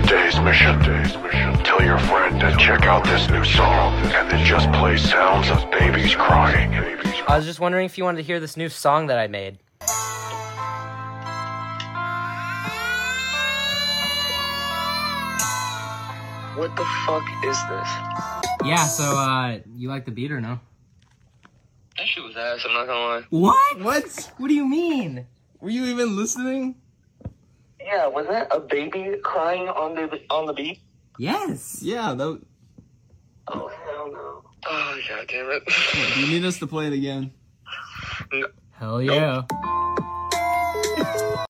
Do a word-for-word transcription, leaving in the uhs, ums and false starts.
Today's mission, Today's mission. Tell your friend to check out this new song, and then just play sounds of babies crying. I was just wondering if you wanted to hear this new song that I made. What the fuck is this? Yeah, so, uh, you like the beat or no? That shit was ass, I'm not gonna lie. What? What? What do you mean? Were you even listening? Yeah, was that a baby crying on the on the beat? Yes. Yeah, that... Oh, hell no. Oh, god damn it. Do you need us to play it again? No. Hell yeah.